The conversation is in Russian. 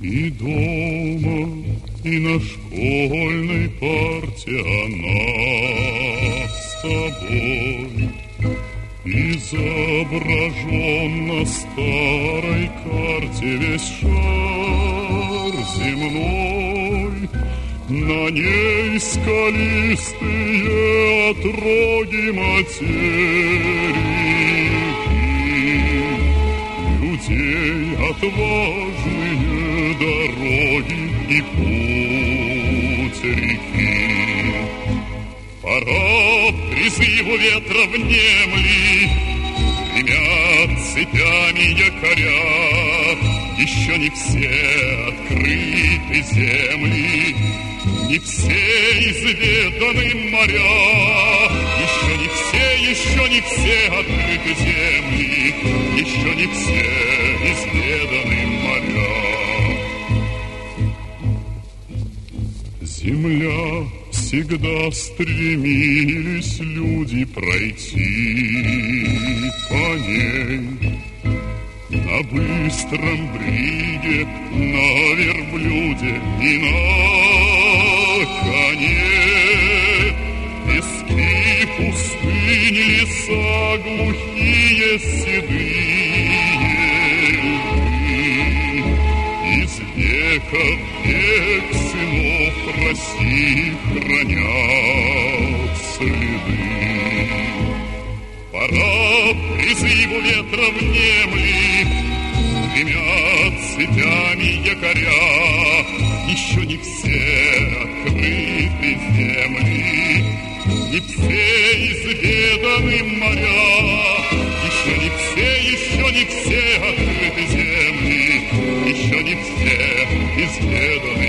И дома, и на школьной парте она с тобой. Изображен на старой карте весь шар земной. На ней скалистые отроги материки, людей отважные дороги и путь реки. Пора призыву ветра внемли, гремят цепями якоря. Еще не все открыты земли, не все изведаны моря. Еще не все открыты земли, еще не все изведаны моря. Земля всегда стремились люди пройти по ней. На быстром бриге, на верблюде и на коне. Пески пустынь, леса глухие, седые льды. Из века в век сынов России хранят следы. Пора призыву ветра внемли, гремят цепями якоря. Еще не все открыты земли, не все изведаны моря. Еще не все открыты земли, еще не все изведаны